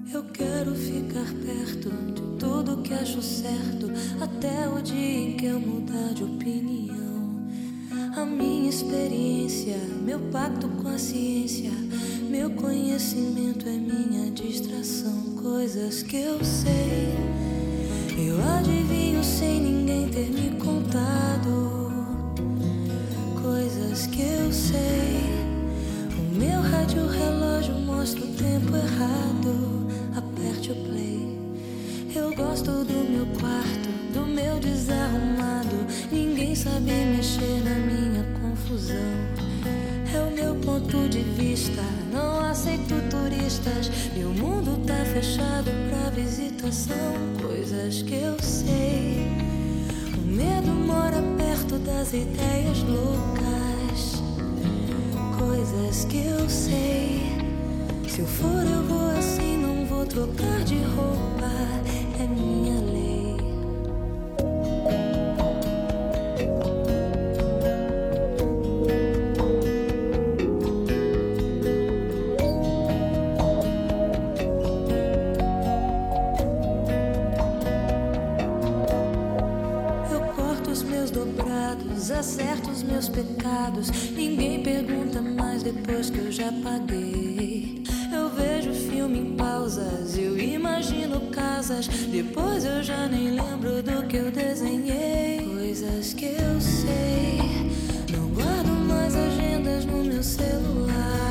Eu quero ficar perto de tudo que acho certo, até o dia em que eu mudar de opinião. A minha experiência, meu pacto com a ciência, meu conhecimento é minha distração. Coisas que eu sei, eu adivinho sem ninguém ter me contado. Coisas que eu sei, o meu rádio relógio mostra o tempo errado. Aperte o play. Eu gosto do meu quarto, do meu desarrumado. Ninguém sabe mexer na minha confusão. É o meu ponto de vista, não aceito turistas. Meu mundo tá fechado pra visitação. Coisas que eu sei, o medo mora perto das ideias loucas. Coisas que eu sei, se eu for eu vou assim, não vou trocar de roupa, é minha lei. Eu corto os meus dobrados, acerto os meus pecados. Ninguém pergunta mais depois que eu já paguei. Eu vejo filme em pausas, eu imagino casas. Depois eu já nem lembro do que eu desenhei. Coisas que eu sei, não guardo mais agendas no meu celular.